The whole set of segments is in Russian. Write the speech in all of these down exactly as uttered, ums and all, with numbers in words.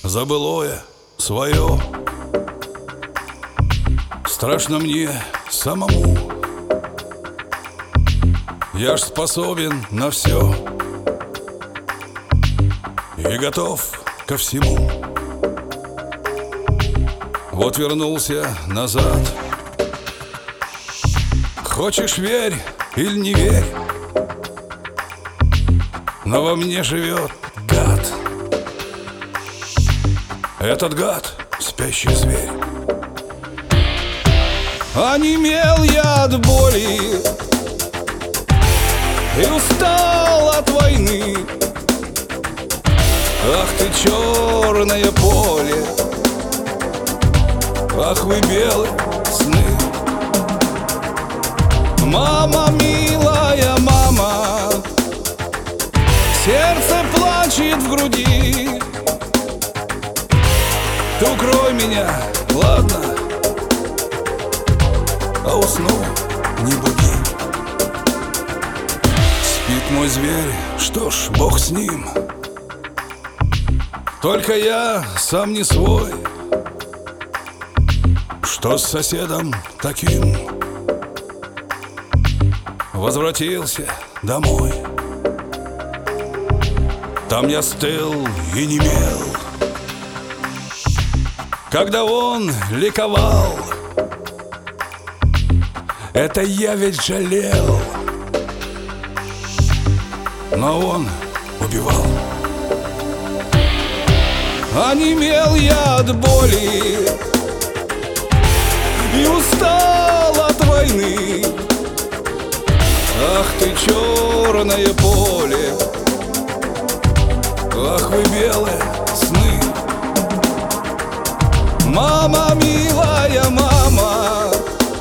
за былое свое. Страшно мне самому, я ж способен на все и готов ко всему. Вот вернулся назад. Хочешь — верь или не верь, но во мне живет гад. Этот гад — спящий зверь. Онемел я от боли и устал от войны. Ах ты, черное поле, ах вы, белые сны. Мама, милая мама, сердце плачет в груди. Ты укрой меня, ладно, а усну не буди. Спит мой зверь, что ж, Бог с ним. Только я сам не свой. Что с соседом таким? Возвратился домой. Там я стыл и немел, когда он ликовал. Это я ведь жалел, но он убивал. Онемел я от боли и устал от войны. Ах ты, черное поле, ах вы, белые сны. Мама, милая мама,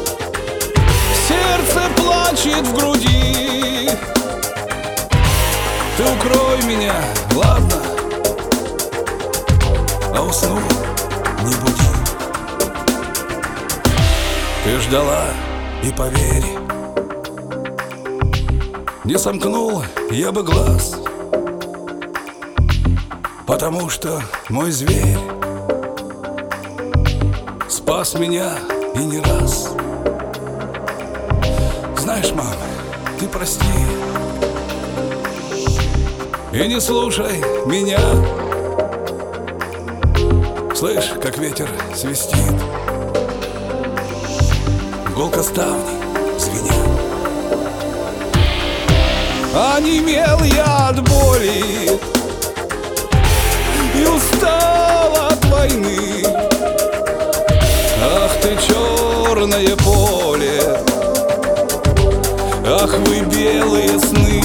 сердце плачет в груди. Ты укрой меня, ладно, а усну не буди. Ты ждала, и поверь, не сомкнул я бы глаз, потому что мой зверь спас меня и не раз. Знаешь, мам, ты прости и не слушай меня. Слышь, как ветер свистит, гулко ставни звенят. Онемел я от боли и устал от войны. Ах ты, черное поле, ах вы, белые сны.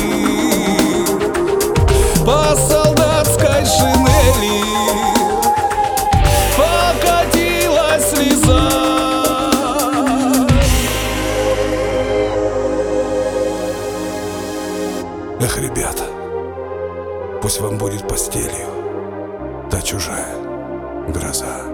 По солдатской шинели покатилась слеза. Эх, ребята, пусть вам будет постелью та чужая гроза.